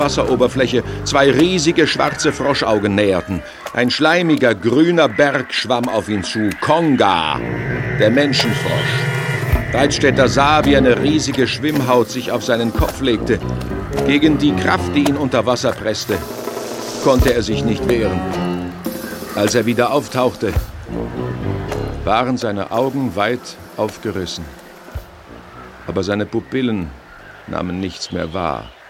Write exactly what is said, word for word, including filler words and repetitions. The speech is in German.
Wasseroberfläche zwei riesige schwarze Froschaugen näherten. Ein schleimiger, grüner Berg schwamm auf ihn zu. Konga, der Menschenfrosch. Breitstetter sah, wie eine riesige Schwimmhaut sich auf seinen Kopf legte. Gegen die Kraft, die ihn unter Wasser presste, konnte er sich nicht wehren. Als er wieder auftauchte, waren seine Augen weit aufgerissen. Aber seine Pupillen nahmen nichts mehr wahr.